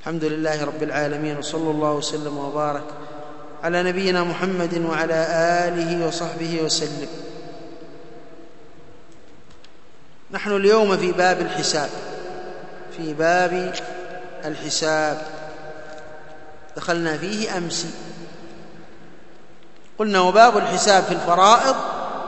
الحمد لله رب العالمين، وصلى الله وسلم وبارك على نبينا محمد وعلى آله وصحبه وسلم. نحن اليوم في باب الحساب، في باب الحساب دخلنا فيه أمس. قلنا وباب الحساب في الفرائض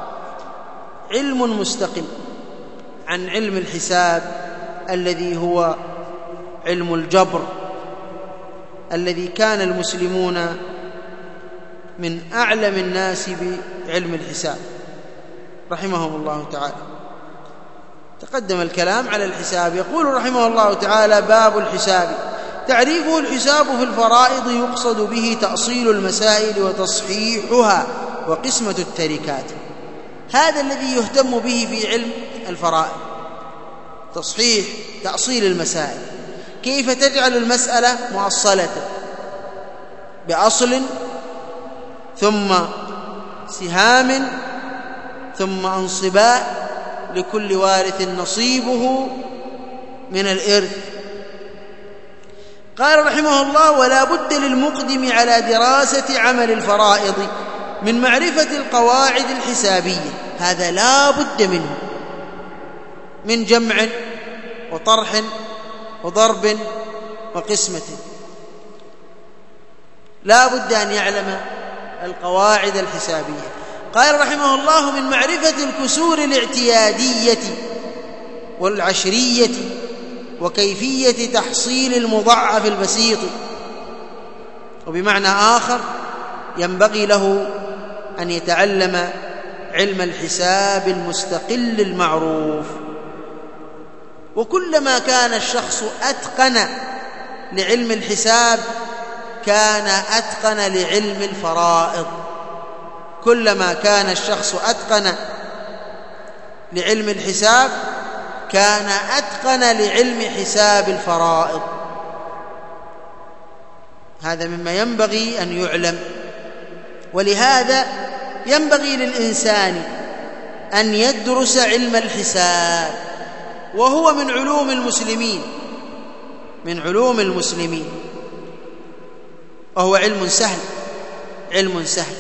علم مستقل عن علم الحساب الذي هو علم الجبر، الذي كان المسلمون من أعلم الناس بعلم الحساب رحمهم الله تعالى. تقدم الكلام على الحساب. يقول رحمه الله تعالى: باب الحساب. تعريفه: الحساب في الفرائض يقصد به تأصيل المسائل وتصحيحها وقسمة التركات. هذا الذي يهتم به في علم الفرائض، تصحيح تأصيل المسائل. كيف تجعل المسألة مؤصلة بأصل ثم سهام ثم انصباء لكل وارث نصيبه من الإرث. قال رحمه الله: ولا بد للمقدم على دراسة عمل الفرائض من معرفة القواعد الحسابية. هذا لا بد منه، من جمع وطرح وضرب وقسمة. لا بد أن يعلم القواعد الحسابية. قال رحمه الله: من معرفة الكسور الاعتيادية والعشرية وكيفية تحصيل المضاعف البسيط. وبمعنى آخر ينبغي له أن يتعلم علم الحساب المستقل المعروف. وكلما كان الشخص أتقن لعلم الحساب كان أتقن لعلم الفرائض. كلما كان الشخص أتقن لعلم الحساب كان أتقن لعلم حساب الفرائض. هذا مما ينبغي أن يعلم. ولهذا ينبغي للإنسان أن يدرس علم الحساب، وهو من علوم المسلمين، من علوم المسلمين، وهو علم سهل، علم سهل.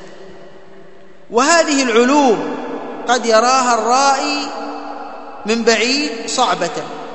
وهذه العلوم قد يراها الرائي من بعيد صعبة.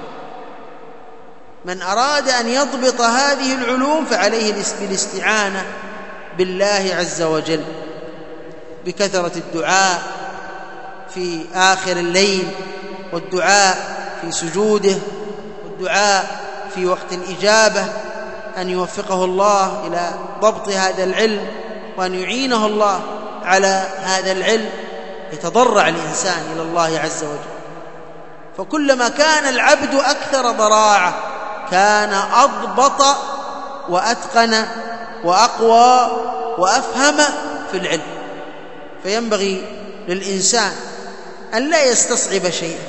من أراد أن يضبط هذه العلوم فعليه بالاستعانة بالله عز وجل، بكثرة الدعاء في آخر الليل، والدعاء في سجوده، والدعاء في وقت الإجابة، أن يوفقه الله إلى ضبط هذا العلم، وأن يعينه الله على هذا العلم. يتضرع الإنسان إلى الله عز وجل. فكلما كان العبد أكثر ضراعة كان أضبط وأتقن وأقوى وأفهم في العلم. فينبغي للإنسان أن لا يستصعب شيئا.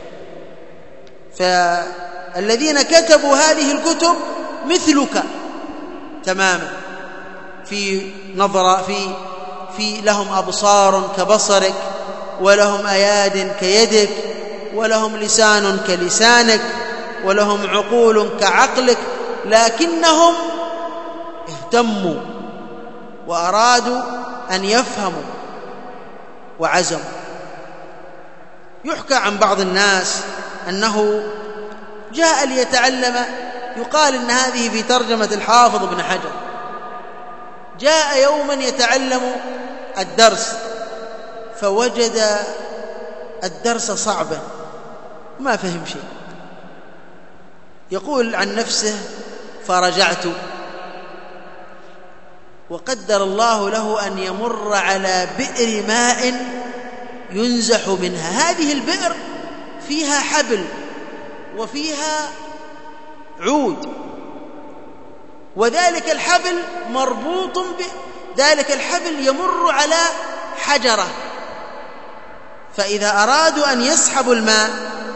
فالذين كتبوا هذه الكتب مثلك تماما، في نظرة في لهم أبصار كبصرك، ولهم أياد كيدك، ولهم لسان كلسانك، ولهم عقول كعقلك، لكنهم اهتموا وأرادوا أن يفهموا وعزموا. يحكى عن بعض الناس أنه جاء ليتعلم، يقال إن هذه في ترجمة الحافظ ابن حجر، جاء يوما يتعلم الدرس فوجد الدرس صعبا وما فهم شيء. يقول عن نفسه: فرجعت. وقدر الله له أن يمر على بئر ماء ينزح منها. هذه البئر فيها حبل وفيها عود، وذلك الحبل مربوط ذلك الحبل يمر على حجرة، فإذا أرادوا أن يسحبوا الماء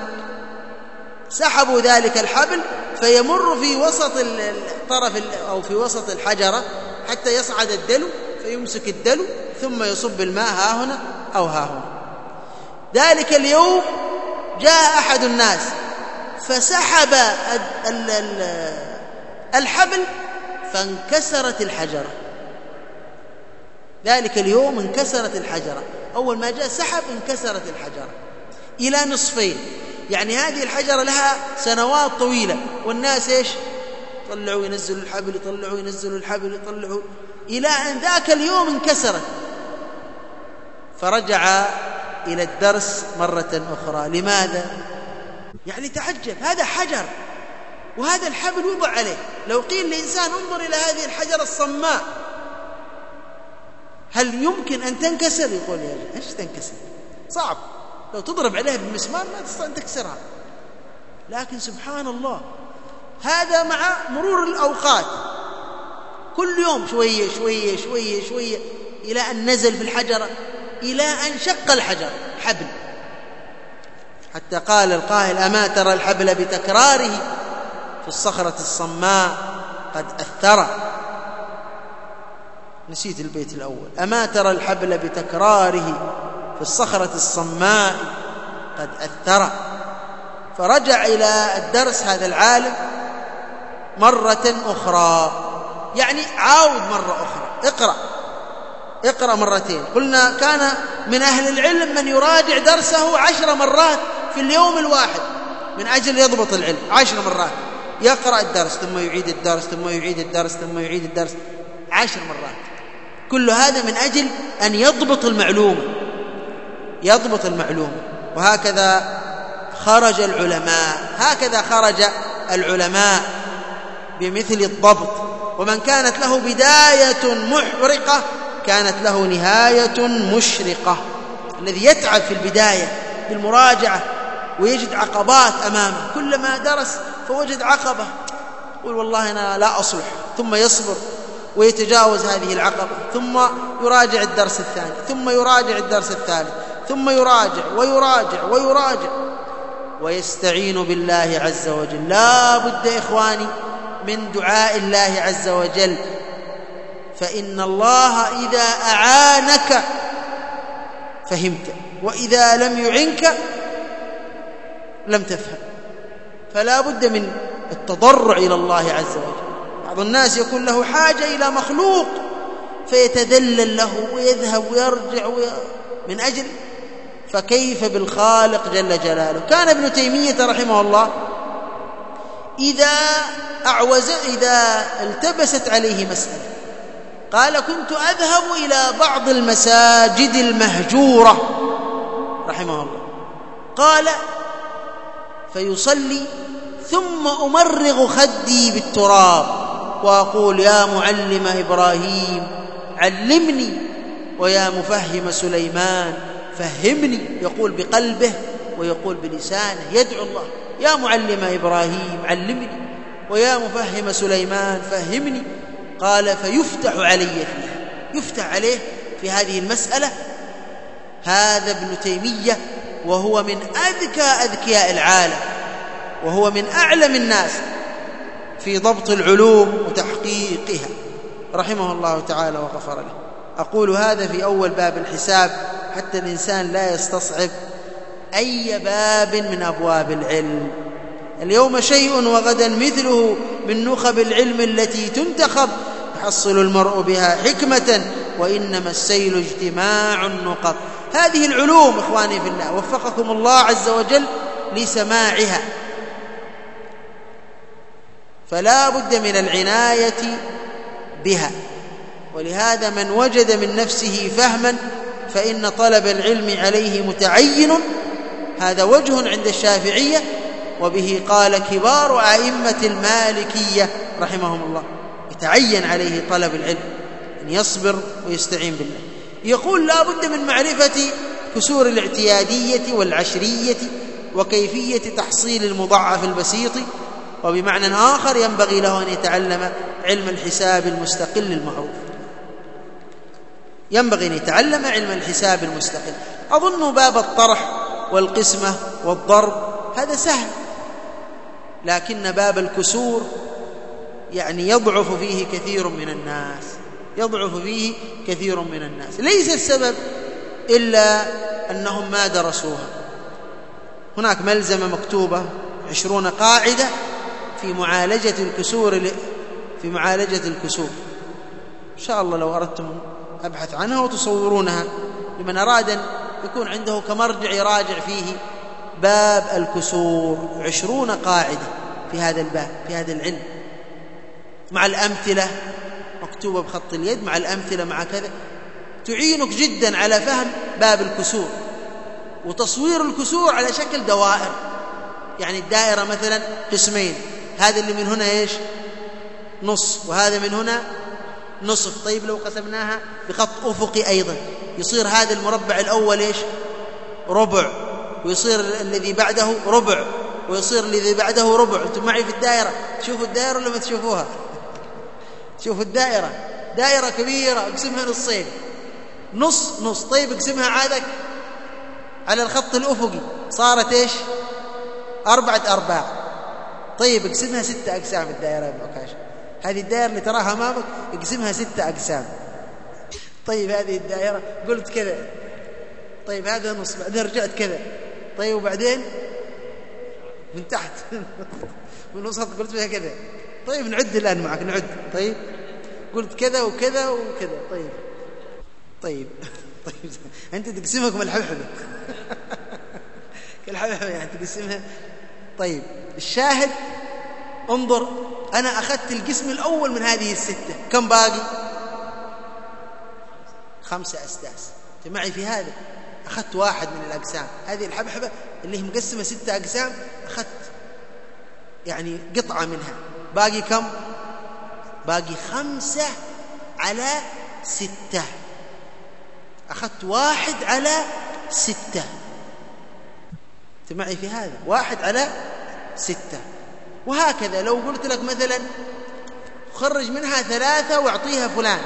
سحبوا ذلك الحبل فيمر في وسط الطرف أو في وسط الحجرة حتى يصعد الدلو، فيمسك الدلو ثم يصب الماء ها هنا أو ها هنا. ذلك اليوم جاء أحد الناس فسحب الحبل فانكسرت الحجرة. ذلك اليوم انكسرت الحجرة، أول ما جاء سحب انكسرت الحجرة إلى نصفين. يعني هذه الحجرة لها سنوات طويلة، والناس إيش؟ يطلعوا ينزلوا الحبل، يطلعوا ينزلوا الحبل، يطلعوا، إلى أن ذاك اليوم انكسرت. فرجع إلى الدرس مرة أخرى. لماذا؟ يعني تعجب، هذا حجر وهذا الحبل وضع عليه. لو قيل لإنسان انظر إلى هذه الحجرة الصماء هل يمكن أن تنكسر؟ يقول يا إيش تنكسر؟ صعب، لو تضرب عليها بالمسمار ما تستطيع أن تكسرها. لكن سبحان الله، هذا مع مرور الأوقات كل يوم شوية شوية شوية شوية إلى أن نزل في الحجرة، إلى أن شق الحجر حبل. حتى قال القائل: أما ترى الحبل بتكراره في الصخرة الصماء قد أثر. نسيت البيت الأول. أما ترى الحبل بتكراره في الصخرة الصماء قد أثر. فرجع إلى الدرس هذا العالم مرة أخرى، يعني عاود مرة أخرى، اقرأ مرتين. قلنا كان من أهل العلم من يراجع درسه 10 مرات في اليوم الواحد من أجل يضبط العلم. 10 مرات يقرأ الدرس ثم يعيد الدرس ثم يعيد الدرس ثم يعيد الدرس 10 مرات. كل هذا من أجل أن يضبط المعلومة، يضبط المعلومة. وهكذا خرج العلماء، هكذا خرج العلماء بمثل الضبط. ومن كانت له بداية محرقة كانت له نهاية مشرقة. الذي يتعب في البداية بالمراجعة ويجد عقبات أمامه، كلما درس فوجد عقبة يقول والله أنا لا أصلح، ثم يصبر ويتجاوز هذه العقبة، ثم يراجع الدرس الثاني، ثم يراجع الدرس الثالث، ثم يراجع ويراجع ويراجع ويستعين بالله عز وجل. لا بد إخواني من دعاء الله عز وجل، فإن الله إذا أعانك فهمت، وإذا لم يعنك لم تفهم. فلا بد من التضرع إلى الله عز وجل. بعض الناس يكون له حاجة إلى مخلوق فيتذلل له ويذهب ويرجع من أجل، فكيف بالخالق جل جلاله؟ كان ابن تيمية رحمه الله إذا التبست عليه مسألة قال: كنت أذهب إلى بعض المساجد المهجورة رحمه الله، قال: فيصلي ثم أمرغ خدي بالتراب وأقول: يا معلم إبراهيم علمني، ويا مفهم سليمان فهمني. يقول بقلبه ويقول بلسانه، يدعو الله: يا معلم إبراهيم علمني، ويا مفهم سليمان فهمني. قال: فيفتح علي فيها، يفتح عليه في هذه المسألة. هذا ابن تيمية، وهو من أذكى أذكياء العالم، وهو من أعلم الناس في ضبط العلوم وتحقيقها رحمه الله تعالى وغفر له. أقول هذا في أول باب الحساب حتى الإنسان لا يستصعب أي باب من أبواب العلم. اليوم شيء وغدا مثله من نخب العلم التي تنتخب، يحصل المرء بها حكمة، وإنما السيل اجتماع النقب. هذه العلوم إخواني في الله وفقكم الله عز وجل لسماعها، فلا بد من العناية بها. ولهذا من وجد من نفسه فهما فإن طلب العلم عليه متعين. هذا وجه عند الشافعية، وبه قال كبار أئمة المالكية رحمهم الله، يتعين عليه طلب العلم، أن يصبر ويستعين بالله. يقول: لا بد من معرفة كسور الاعتيادية والعشرية وكيفية تحصيل المضاعف البسيط. وبمعنى آخر ينبغي له أن يتعلم علم الحساب المستقل المعروف، ينبغي أن يتعلم علم الحساب المستقل. أظن باب الطرح والقسمة والضرب هذا سهل، لكن باب الكسور يعني يضعف فيه كثير من الناس، يضعف فيه كثير من الناس. ليس السبب إلا أنهم ما درسوها. هناك ملزمة مكتوبة 20 قاعدة في معالجة الكسور في معالجة الكسور، إن شاء الله لو أردتم أبحث عنها وتصورونها لمن أراد أن يكون عنده كمرجع يراجع فيه باب الكسور. 20 قاعدة في هذا الباب، في هذا العلم، مع الأمثلة مكتوبة بخط اليد، مع الأمثلة مع كذا، تعينك جدا على فهم باب الكسور وتصوير الكسور على شكل دوائر. يعني الدائرة مثلا قسمين، هذا اللي من هنا إيش؟ نص، وهذا من هنا نصف. طيب لو قسمناها بخط أفقي أيضا يصير هذا المربع الأول إيش؟ ربع، ويصير الذي بعده ربع، ويصير الذي بعده ربع. أنتم معي في الدائرة؟ تشوفوا الدائرة ولا ما تشوفوها؟ تشوفوا الدائرة، دائرة كبيرة اقسمها نصين، نص نص. طيب اقسمها عادك على الخط الأفقي صارت إيش؟ 4 أرباع. طيب اقسمها 6 أقسام الدائرة يا ابن عكاشة. هذه الدائرة اللي تراها أمامك اقسمها 6 أقسام. طيب هذه الدائرة قلت كذا، طيب هذا نص، بعدين رجعت كذا، طيب وبعدين من تحت من وسط قلت فيها كذا. طيب نعد الآن معك، نعد. طيب قلت كذا وكذا وكذا. طيب أنت تقسمها كم الحبحبة كالحبحبة يعني تقسمها. طيب الشاهد انظر، أنا أخذت القسم الأول من هذه ال6، كم باقي؟ 5 أسداس. أنت معي في هذا؟ أخذت واحد من الأقسام، هذه الحبحبة اللي هي مقسمة 6 أقسام، أخذت يعني قطعة منها. باقي كم؟ باقي 5 على 6. أخذت 1 على 6. أنت معي في هذا؟ 1 على 6. وهكذا لو قلت لك مثلا خرج منها 3 واعطيها فلان،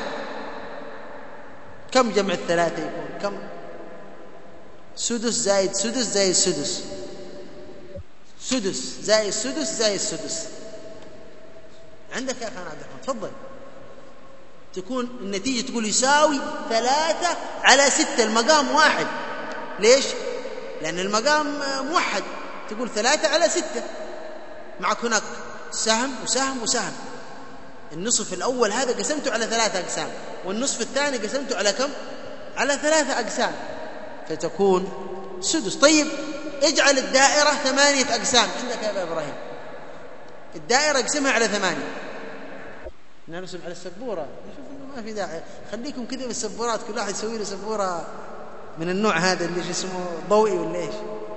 كم جمع 3 يكون؟ كم؟ سدس زائد سدس زائد سدس، سدس زائد سدس زائد سدس. عندك يا أخي عبد الرحمن، تفضل. تكون النتيجة تقول يساوي 3 على 6. المقام واحد. ليش؟ لأن المقام موحد. تقول 3 على 6. معك هناك سهم وسهم وسهم. النصف الأول هذا قسمته على 3 أقسام، والنصف الثاني قسمته على كم؟ على 3 أقسام، فتكون سدس. طيب اجعل الدائرة 8 أقسام عندك يا أبا إبراهيم. الدائرة اقسمها على 8. نرسم على السبورة، نشوف إنه ما في داعي، خليكم كذا بالسبورات، كل واحد يسوي له سبورة من النوع هذا اللي اسمه ضوئي ولا إيش.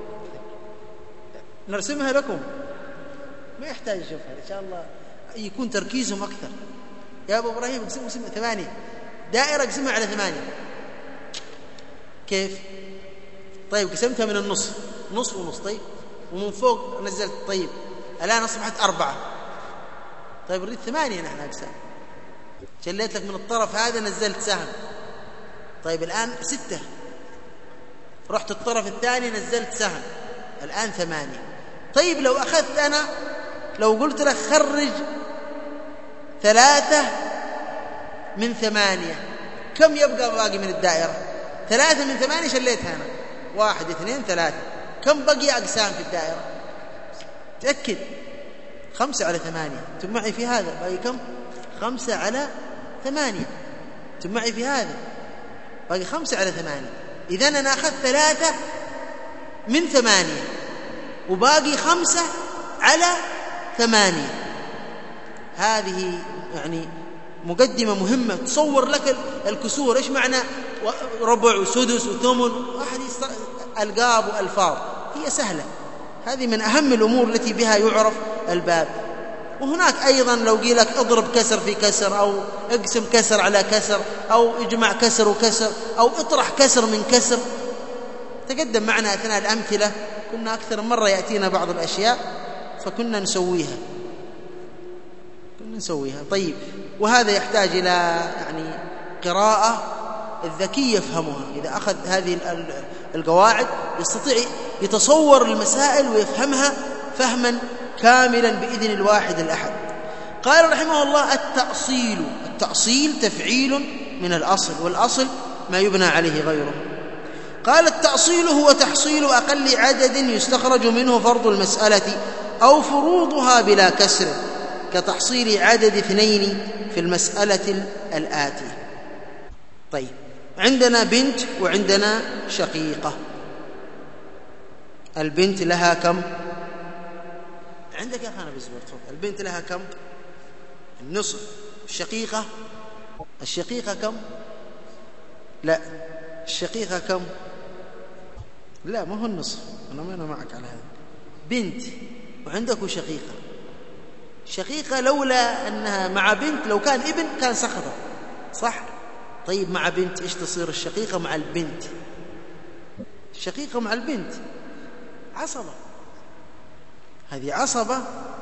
نرسمها لكم، ما يحتاج يشوفها إن شاء الله، يكون تركيزهم أكثر. يا أبو إبراهيم اقسمها 8 دائرة، اقسمها على 8. كيف؟ طيب قسمتها من النص، نص ونص. طيب ومن فوق نزلت. طيب الآن أصبحت 4. طيب نريد 8 نحن أقسام. شليت لك من الطرف هذا نزلت سهم. طيب الآن 6. رحت الطرف الثاني نزلت سهم، الآن 8. طيب لو أخذت أنا، لو قلت لك خرج 3 من 8، كم يبقى باقي من الدائرة؟ 3 من 8 شليتها أنا، 1 2 3. كم بقي أقسام في الدائرة؟ تأكد. 5 على 8. أنتم معي في هذا؟ باقي كم؟ 5 على 8. أنتم معي في هذا؟ باقي 5 على 8. إذن أنا أخذت 3 من 8 وباقي 5 على 8. هذه يعني مقدمة مهمة تصور لك الكسور. إيش معنى ربع وسدس وثمن؟ واحد ألقاب وألفاظ، هي سهلة. هذه من أهم الأمور التي بها يعرف الباب. وهناك أيضا لو قيل لك اضرب كسر في كسر، أو اقسم كسر على كسر، أو اجمع كسر وكسر، أو اطرح كسر من كسر. تقدم معنا أثناء الأمثلة، كنا أكثر مرة يأتينا بعض الأشياء فكنا نسويها. طيب وهذا يحتاج إلى يعني قراءة الذكي يفهمها. إذا أخذ هذه القواعد يستطيع يتصور المسائل ويفهمها فهما كاملا بإذن الواحد الأحد. قال رحمه الله: التأصيل تفعيل من الأصل، والأصل ما يبنى عليه غيره. قال: التأصيل هو تحصيل أقل عدد يستخرج منه فرض المسألة أو فروضها بلا كسر، كتحصيل عدد 2 في المسألة الآتية. طيب، عندنا بنت وعندنا شقيقة. البنت لها كم؟ عندك يا أخانا بزبر تفضل. البنت لها كم؟ النصف. الشقيقة كم؟ لا، الشقيقة كم؟ لا، ما هو النصف. أنا معك على هذا. بنت وعندك شقيقة لولا أنها مع بنت، لو كان ابن كان سقطت، صح؟ طيب مع بنت إيش تصير الشقيقة مع البنت؟ الشقيقة مع البنت عصبة، هذه عصبة،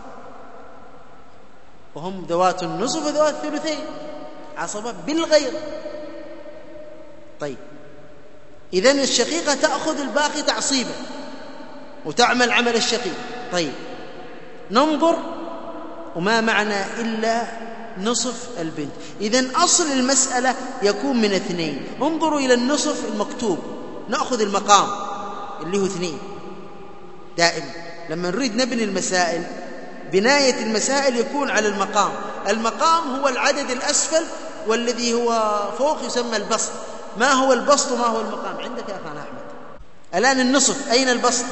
وهم ذوات النصف وذوات الثلثين، عصبة بالغير. طيب إذن الشقيقة تأخذ الباقي تعصيبا وتعمل عمل الشقيق. طيب ننظر، وما معنى إلا نصف البنت. إذن أصل المسألة يكون من 2. انظروا إلى النصف المكتوب، نأخذ المقام اللي هو 2. دائما لما نريد نبني المسائل، بناية المسائل يكون على المقام. المقام هو العدد الأسفل، والذي هو فوق يسمى البسط. ما هو البسط وما هو المقام؟ عندك يا أخوان أحمد الآن النصف، أين البسط؟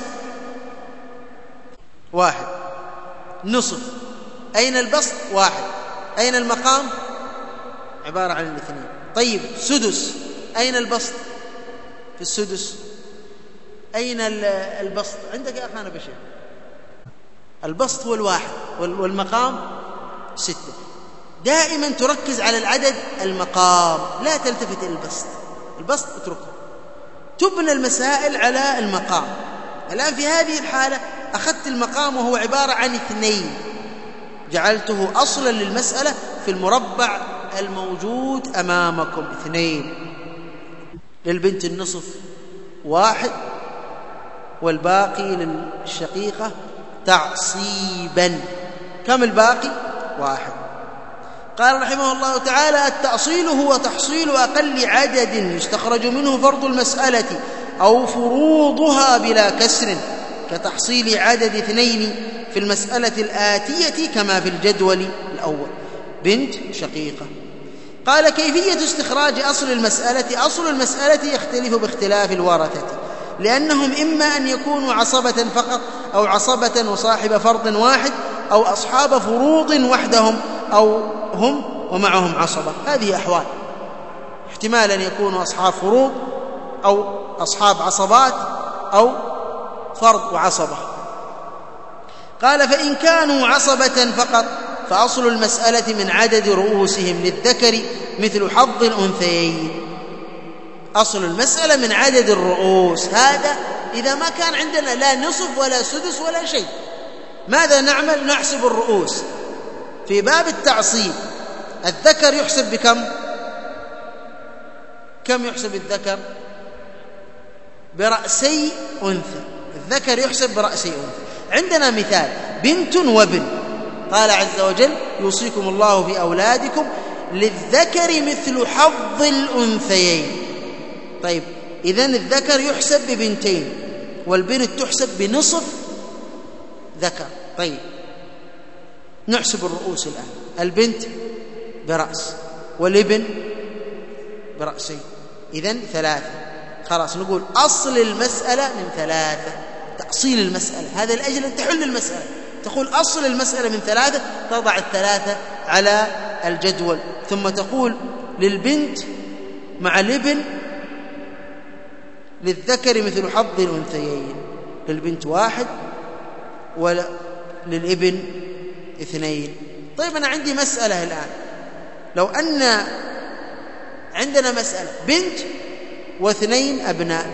1. نصف، أين البسط؟ 1. أين المقام؟ عبارة عن 2. طيب سدس، أين البسط؟ في السدس. أين البسط؟ عندك يا أخانا بشير البسط هو 1 والمقام 6. دائما تركز على العدد المقام، لا تلتفت إلى البسط اتركه. تبنى المسائل على المقام. الآن في هذه الحالة أخذت المقام وهو عبارة عن 2، جعلته أصلا للمسألة في المربع الموجود أمامكم. 2. للبنت النصف 1، والباقي للشقيقة تعصيبا. كم الباقي؟ 1. قال رحمه الله تعالى: التأصيل هو تحصيل أقل عدد يستخرج منه فرض المسألة أو فروضها بلا كسر، كتحصيل عدد 2 في المسألة الآتية كما في الجدول الأول. بنت شقيقة. قال: كيفية استخراج أصل المسألة. أصل المسألة يختلف باختلاف الورثة، لأنهم إما أن يكونوا عصبة فقط، أو عصبة وصاحب فرض واحد، أو أصحاب فروض وحدهم، أو هم ومعهم عصبة. هذه أحوال. احتمال أن يكونوا أصحاب فروض، أو أصحاب عصبات، أو فرض وعصبة. قال: فإن كانوا عصبة فقط فأصل المسألة من عدد رؤوسهم للذكر مثل حظ الأنثيين. أصل المسألة من عدد الرؤوس. هذا إذا ما كان عندنا لا نصف ولا سدس ولا شيء، ماذا نعمل؟ نحسب الرؤوس. في باب التعصيب الذكر يحسب بكم؟ كم يحسب الذكر؟ برأسي أنثى. الذكر يحسب برأسي أنثى. عندنا مثال: بنت وابن. قال عز وجل: يوصيكم الله في أولادكم للذكر مثل حظ الأنثيين. طيب إذن الذكر يحسب ببنتين، والبنت تحسب بنصف ذكر. طيب نحسب الرؤوس الآن. البنت برأس، والابن برأسين، إذن 3. خلاص نقول أصل المسألة من 3. تأصيل المسألة هذا لأجل أن تحل المسألة. تقول أصل المسألة من 3، تضع 3 على الجدول، ثم تقول للبنت مع الابن للذكر مثل حظ الأنثيين. للبنت 1 وللابن 2. طيب أنا عندي مسألة الآن، لو أن عندنا مسألة بنت و2 أبناء،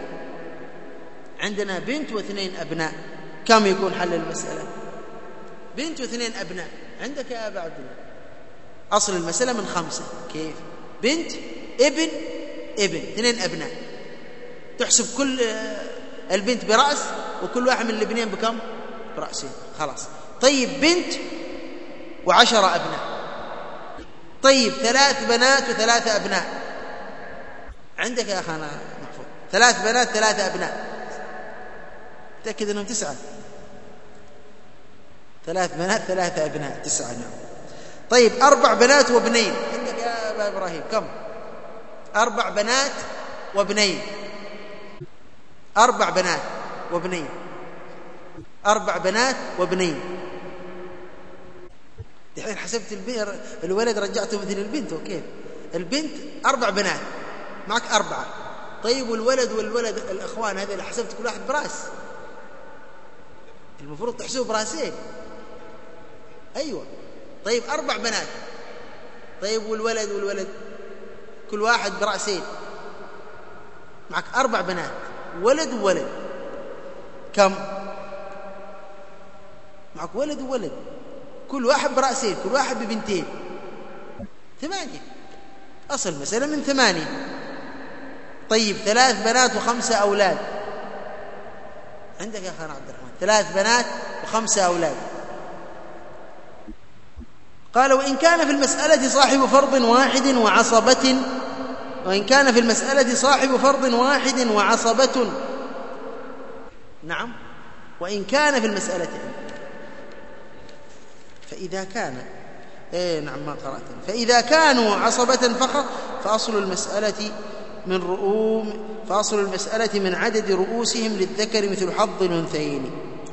عندنا بنت و2 أبناء، كم يكون حل المسألة؟ بنت و2 أبناء. عندك يا أبا عبد الله أصل المسألة من 5. كيف؟ بنت ابن 2 أبناء. تحسب كل البنت برأس، وكل واحد من الابنين بكم؟ برأسين. خلاص. طيب بنت و10 أبناء. طيب 3 بنات و3 أبناء. عندك يا أخانا محفوظ 3 بنات 3 أبناء. تأكد أنهم 9. 3 بنات 3 أبناء 9. نعم. طيب 4 بنات وابنين عندك يا أبا إبراهيم كم؟ 4 بنات وابنين. 4 بنات وابنين. 4 بنات وابنين. الحين حسبت الولد رجعته مثل البنت. وكيف البنت 4 بنات معك 4. طيب والولد الأخوان هذا اللي حسبت كل واحد براس، المفروض تحسبه براسين. أيوة. طيب 4 بنات. طيب والولد كل واحد برأسين، معك 4 بنات ولد وولد كم؟ معك ولد وولد كل واحد برأسين، كل واحد ببنتين، 8. أصل المسألة من 8. طيب 3 بنات و5 أولاد عندك يا أخوان عبد الرحمن، 3 بنات و5 أولاد. قال وإن كان في المسألة صاحب فرض واحد وعصبة، وإن كان في المسألة صاحب فرض واحد وعصبة. نعم. وإن كان في المسألة، فإذا كان نعم ما قرأت. فإذا كانوا عصبة فقط فأصل المسألة من عدد رؤوسهم للذكر مثل حظ الأنثيين.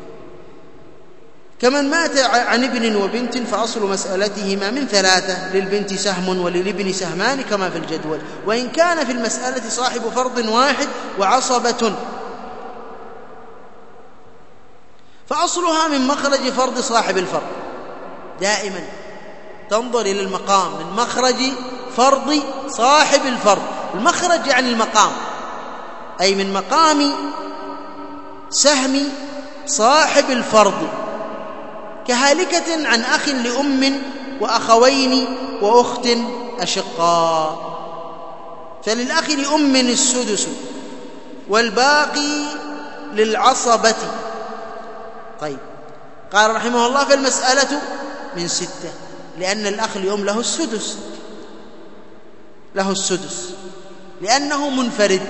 كمن مات عن ابن وبنت فأصل مسألتهما من 3، للبنت سهم وللابن سهمان كما في الجدول. وإن كان في المسألة صاحب فرض واحد وعصبة فأصلها من مخرج فرض صاحب الفرض. دائما تنظر إلى المقام من مخرج فرض صاحب الفرض. المخرج يعني المقام، أي من مقام سهم صاحب الفرض، كهالكة عن أخ لأم وأخوين وأخت أشقاء، فللأخ لأم السدس والباقي للعصبة. طيب قال رحمه الله فالمسألة من 6، لأن الأخ لأم له السدس لأنه منفرد.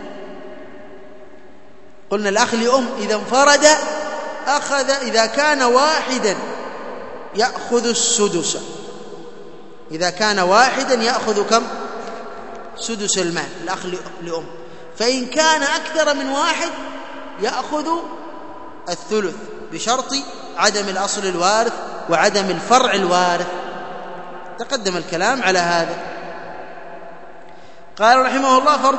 قلنا الأخ لأم إذا انفرد أخذ، إذا كان واحدا يأخذ السدس، إذا كان واحدا يأخذ كم؟ سدس المال الأخ لأم. فإن كان أكثر من واحد يأخذ الثلث بشرط عدم الأصل الوارث وعدم الفرع الوارث. تقدم الكلام على هذا. قال رحمه الله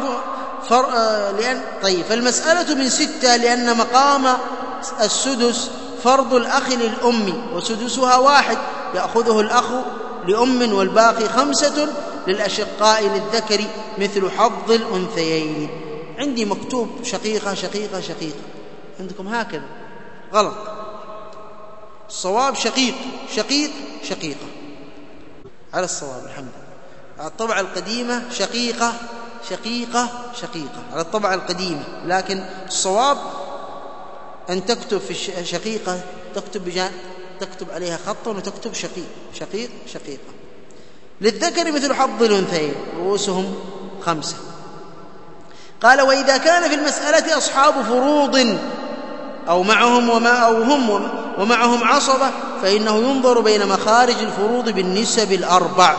طيب فالمسألة من 6 لأن مقام السدس فرض الأخ للأم وسدسها 1 يأخذه الأخ لأم والباقي 5 للأشقاء للذكر مثل حظ الأنثيين. عندي مكتوب شقيقة شقيقة شقيقة، عندكم هكذا غلط. الصواب شقيق شقيق شقيقة على الصواب الحمد لله. على الطبعة القديمة شقيقة شقيقة شقيقة على الطبعة القديمة، لكن الصواب أن تكتب في شقيقة تكتب عليها خطا وتكتب شقيق شقيق شقيقة. للذكر مثل حظ الأنثيين رؤوسهم 5. قال وإذا كان في المسألة أصحاب فروض أو معهم ومعهم عصبة فإنه ينظر بين مخارج الفروض بالنسب 4،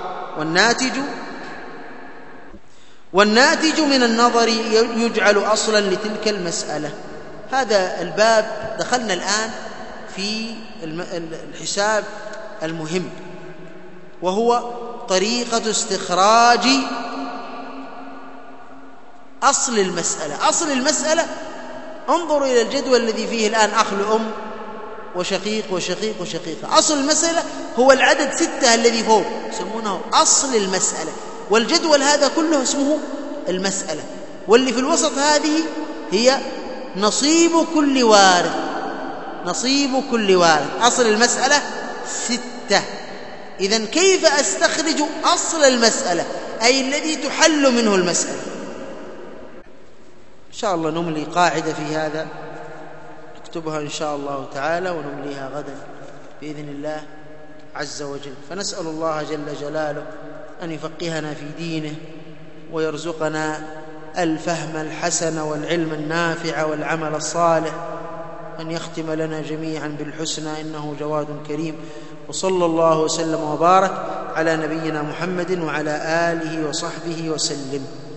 والناتج من النظر يجعل أصلا لتلك المسألة. هذا الباب دخلنا الآن في الحساب المهم، وهو طريقة استخراج أصل المسألة. أصل المسألة انظروا إلى الجدول الذي فيه الآن أخ لأم وشقيق وشقيق وشقيقة. أصل المسألة هو العدد 6 الذي فوق، يسمونه أصل المسألة. والجدول هذا كله اسمه المسألة، واللي في الوسط هذه هي نصيب كل وارث. نصيب كل وارث. أصل المسألة 6. إذن كيف أستخرج أصل المسألة، أي الذي تحل منه المسألة؟ إن شاء الله نملي قاعدة في هذا نكتبها إن شاء الله تعالى ونمليها غدا بإذن الله عز وجل. فنسأل الله جل جلاله أن يفقهنا في دينه ويرزقنا الفهم الحسن والعلم النافع والعمل الصالح، أن يختم لنا جميعا بالحسنى إنه جواد كريم. وصلى الله وسلم وبارك على نبينا محمد وعلى آله وصحبه وسلم.